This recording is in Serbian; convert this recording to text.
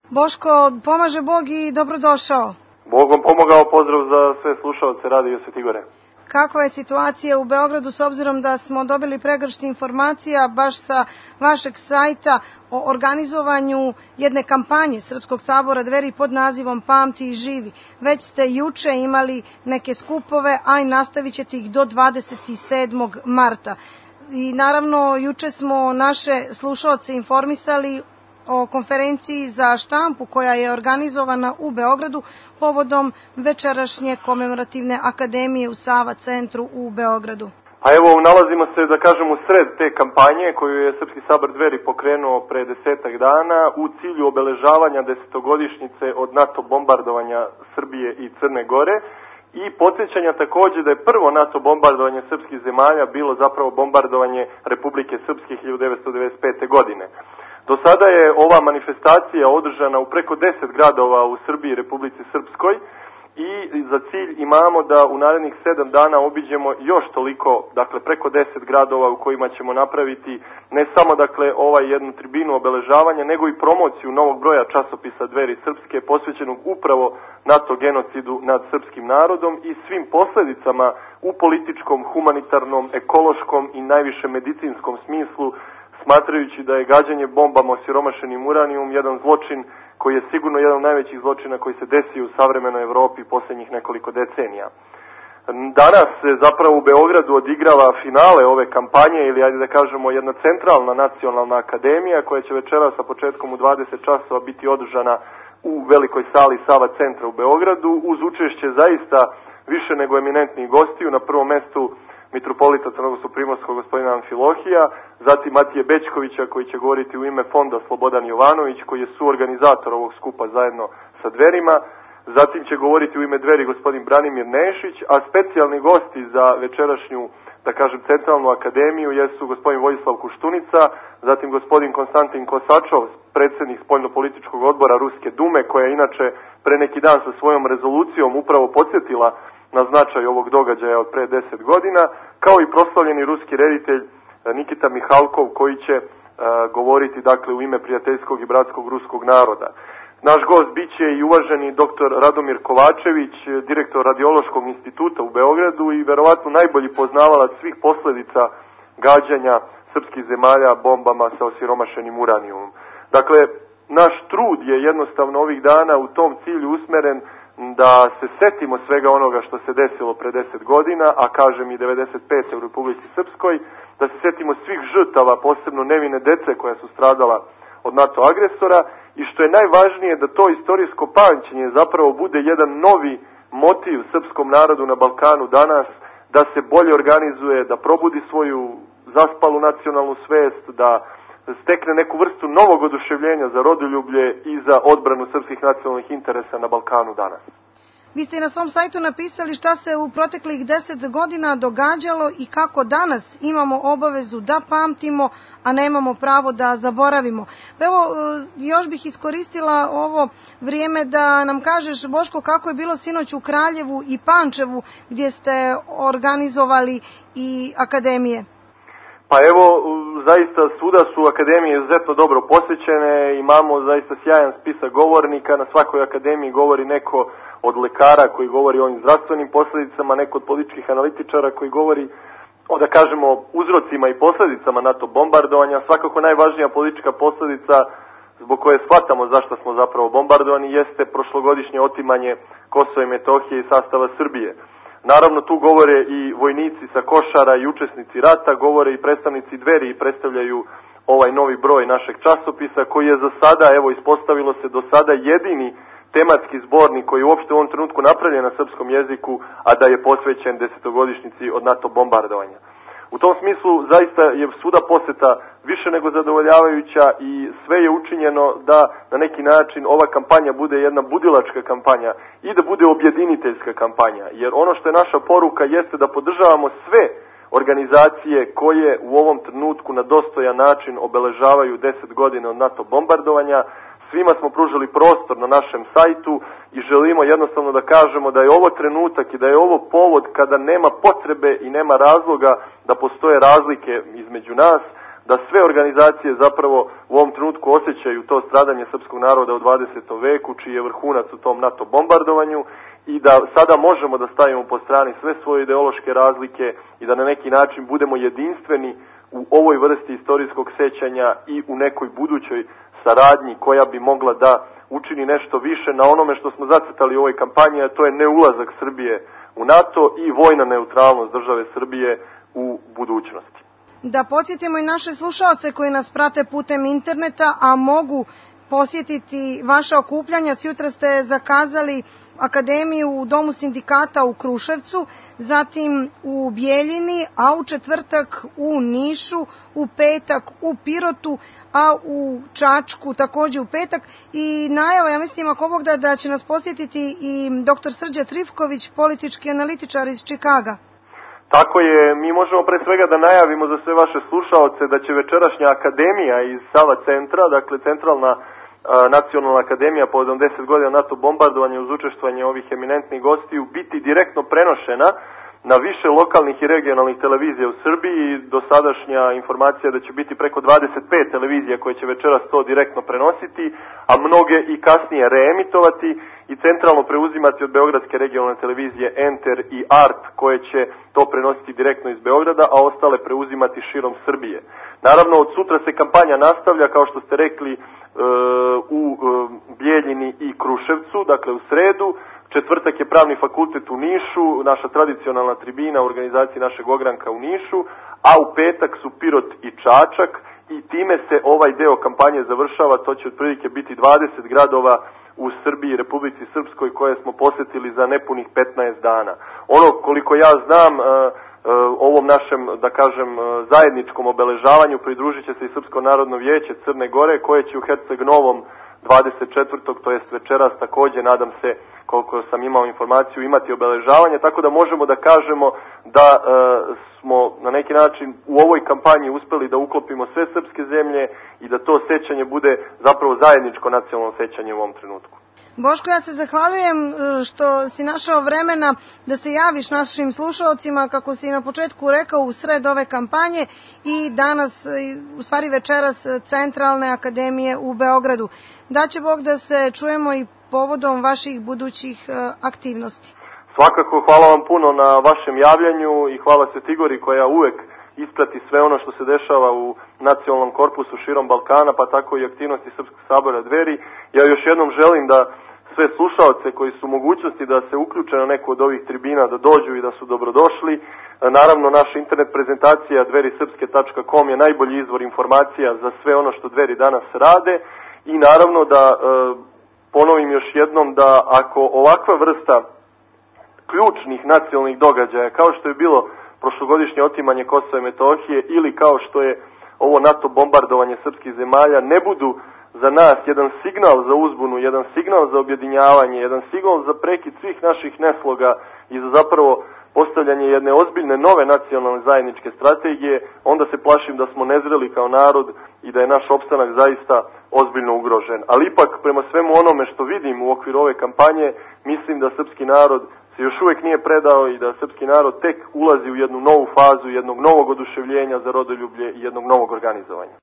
Boško, pomaže Bog i dobrodošao. Bogom pomogao, pozdrav za sve slušalce Radio Sveti Gore. Kakva je situacija u Beogradu s obzirom da smo dobili pregršt informacija baš sa vašeg sajta o organizovanju jedne kampanje Srpskog sabora Dveri pod nazivom Pamti i živi. Već ste juče imali neke skupove, a i nastavit ćete ih do 27. marta. I naravno, juče smo naše slušaoce informisali o konferenciji za štampu koja je organizovana u Beogradu povodom večerašnje komemorativne akademije u Sava centru u Beogradu. A evo, nalazimo se, da kažem, u sred te kampanje koju je Srpski sabor Dveri pokrenuo pre 10 dana u cilju obeležavanja 10-godišnjice od NATO bombardovanja Srbije i Crne Gore i podsjećanja takođe da je prvo NATO bombardovanje srpskih zemalja bilo zapravo bombardovanje Republike Srpske 1995. godine. Do sada je ova manifestacija održana u preko 10 gradova u Srbiji i Republici Srpskoj i za cilj imamo da u narednih 7 dana obiđemo još toliko, dakle preko 10 gradova u kojima ćemo napraviti ne samo dakle jednu tribinu obeležavanja, nego i promociju novog broja časopisa Dveri Srpske posvećenog upravo NATO genocidu nad srpskim narodom i svim posledicama u političkom, humanitarnom, ekološkom i najviše medicinskom smislu, smatrajući da je gađanje bombama osiromašenim uranijumom jedan zločin koji je sigurno jedan od najvećih zločina koji se desio u savremenoj Evropi posljednjih nekoliko decenija. Danas se zapravo u Beogradu odigrava finale ove kampanje ili ajde da kažemo jedna centralna nacionalna akademija koja će večeras sa početkom u 20 časova biti održana u velikoj sali Sava centra u Beogradu uz učešće zaista više nego eminentnih gostiju, na prvom mestu mitropolita Crnogorsko-primorskog gospodina Amfilohija, zatim Matije Bećkovića koji će govoriti u ime fonda Slobodan Jovanović koji je suorganizator ovog skupa zajedno sa Dverima, zatim će govoriti u ime Dveri gospodin Branimir Nešić, a specijalni gosti za večerašnju, da kažem, centralnu akademiju jesu gospodin Vojislav Koštunica, zatim gospodin Konstantin Kosačov, predsjednik spoljnopolitičkog odbora Ruske dume, koja je inače pre neki dan sa svojom rezolucijom upravo podsjetila na značaj ovog događaja od pre 10 godina, kao i proslavljeni ruski reditelj Nikita Mihalkov koji će govoriti dakle u ime prijateljskog i bratskog ruskog naroda. Naš gost biće i uvaženi dr. Radomir Kovačević, direktor Radiološkog instituta u Beogradu i verovatno najbolji poznavalac svih posledica gađanja srpskih zemalja bombama sa osiromašenim uranijumom. Dakle, naš trud je jednostavno ovih dana u tom cilju usmeren da se setimo svega onoga što se desilo pre 10 godina, a kažem i 95. u Republici Srpskoj, da se setimo svih žrtava, posebno nevine dece koja su stradala od NATO agresora i što je najvažnije da to istorijsko pamćenje zapravo bude jedan novi motiv srpskom narodu na Balkanu danas, da se bolje organizuje, da probudi svoju zaspalu nacionalnu svest, da stekne neku vrstu novog oduševljenja za rodoljublje i za odbranu srpskih nacionalnih interesa na Balkanu danas. Vi ste na svom sajtu napisali šta se u proteklih 10 godina događalo i kako danas imamo obavezu da pamtimo, a nemamo pravo da zaboravimo. Pa evo, još bih iskoristila ovo vrijeme da nam kažeš, Boško, kako je bilo sinoć u Kraljevu i Pančevu gdje ste organizovali i akademije. Pa evo, zaista svuda su akademije izuzetno dobro posvećene, imamo zaista sjajan spisak govornika, na svakoj akademiji govori neko od lekara koji govori o ovim zdravstvenim posljedicama, neko od političkih analitičara koji govori o, da kažemo, uzrocima i posljedicama NATO bombardovanja. Svakako najvažnija politička posljedica zbog koje shvatamo zašto smo zapravo bombardovani jeste prošlogodišnje otimanje Kosova i Metohije i sastava Srbije. Naravno, tu govore i vojnici sa Košara i učesnici rata, govore i predstavnici Dveri i predstavljaju ovaj novi broj našeg časopisa koji je za sada, evo ispostavilo se do sada jedini tematski zbornik koji je uopšte u ovom trenutku napravljen na srpskom jeziku, a da je posvećen 10-godišnjici od NATO bombardovanja. U tom smislu zaista je svuda poseta više nego zadovoljavajuća i sve je učinjeno da na neki način ova kampanja bude jedna budilačka kampanja i da bude objediniteljska kampanja. Jer ono što je naša poruka jeste da podržavamo sve organizacije koje u ovom trenutku na dostojan način obeležavaju 10 godina od NATO bombardovanja. Svima smo pružili prostor na našem sajtu i želimo jednostavno da kažemo da je ovo trenutak i da je ovo povod kada nema potrebe i nema razloga da postoje razlike između nas, da sve organizacije zapravo u ovom trenutku osjećaju to stradanje srpskog naroda u 20. veku, čiji je vrhunac u tom NATO bombardovanju, i da sada možemo da stavimo po strani sve svoje ideološke razlike i da na neki način budemo jedinstveni u ovoj vrsti istorijskog sećanja i u nekoj budućoj saradnji koja bi mogla da učini nešto više na onome što smo zacrtali u ovoj kampanji, a to je neulazak Srbije u NATO i vojna neutralnost države Srbije u budućnosti. Da podsjetimo i naše slušaoce koji nas prate putem interneta, a mogu posjetiti vaša okupljanja. Sjutra ste zakazali akademiju u Domu sindikata u Kruševcu, zatim u Bijeljini, a u četvrtak u Nišu, u petak u Pirotu, a u Čačku takođe u petak. I najava, ja mislim, ako Bog da će nas posjetiti i dr. Srđan Trifković, politički analitičar iz Čikaga. Tako je, mi možemo pre svega da najavimo za sve vaše slušaoce da će večerašnja akademija iz Sava centra, dakle centralna Nacionalna akademija povodom 10 godina NATO bombardovanja uz učestvovanje ovih eminentnih gostiju biti direktno prenošena na više lokalnih i regionalnih televizija u Srbiji. Dosadašnja informacija da će biti preko 25 televizija koje će večeras to direktno prenositi, a mnoge i kasnije reemitovati i centralno preuzimati od Beogradske regionalne televizije Enter i Art, koje će to prenositi direktno iz Beograda, a ostale preuzimati širom Srbije. Naravno, od sutra se kampanja nastavlja, kao što ste rekli, u Bijeljini i Kruševcu, dakle u sredu. Četvrtak je Pravni fakultet u Nišu, naša tradicionalna tribina u organizaciji našeg ogranka u Nišu, a u petak su Pirot i Čačak i time se ovaj deo kampanje završava. To će otprilike biti 20 gradova u Srbiji i Republici Srpskoj koje smo posetili za nepunih 15 dana. Ono koliko ja znam, ovom našem, da kažem, zajedničkom obeležavanju pridružit će se i Srpsko narodno vijeće Crne Gore, koje će u Herceg Novom 24. to jest večeras takođe, nadam se, koliko sam imao informaciju, imati obeležavanje, tako da možemo da kažemo da smo na neki način u ovoj kampanji uspeli da uklopimo sve srpske zemlje i da to sećanje bude zapravo zajedničko nacionalno sećanje u ovom trenutku. Boško, ja se zahvaljujem što si našao vremena da se javiš našim slušalcima, kako si na početku rekao, u sred ove kampanje i danas, u stvari večeras, Centralne akademije u Beogradu. Daće Bog da se čujemo i povodom vaših budućih aktivnosti. Svakako, hvala vam puno na vašem javljanju i hvala se Tigori koja uvek isprati sve ono što se dešava u nacionalnom korpusu širom Balkana, pa tako i aktivnosti Srpskog sabora Dveri. Ja još jednom želim da sve slušaoce koji su u mogućnosti da se uključe na neku od ovih tribina, da dođu i da su dobrodošli. Naravno, naša internet prezentacija dverisrpske.com je najbolji izvor informacija za sve ono što Dveri danas rade i naravno da ponovim još jednom da ako ovakva vrsta ključnih nacionalnih događaja, kao što je bilo prošlogodišnje otimanje Kosova i Metohije ili kao što je ovo NATO bombardovanje srpskih zemalja, ne budu za nas jedan signal za uzbunu, jedan signal za objedinjavanje, jedan signal za prekid svih naših nesloga i za zapravo postavljanje jedne ozbiljne nove nacionalne zajedničke strategije, onda se plašim da smo nezreli kao narod i da je naš opstanak zaista ozbiljno ugrožen. Ali ipak, prema svemu onome što vidim u okviru ove kampanje, mislim da srpski narod se još uvek nije predao i da srpski narod tek ulazi u jednu novu fazu, jednog novog oduševljenja za rodoljublje i jednog novog organizovanja.